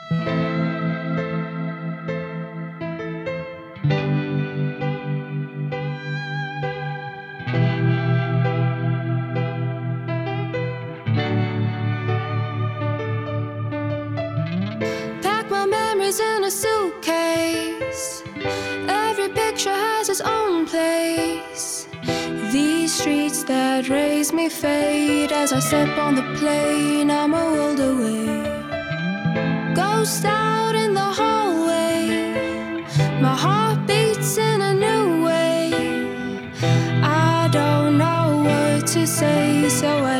Pack my memories in a suitcase. Every picture has its own place. These streets that raise me fade. As I step on the plane, I'm a world away. Ghost out in the hallway. My heart beats in a new way. I don't know what to say, so I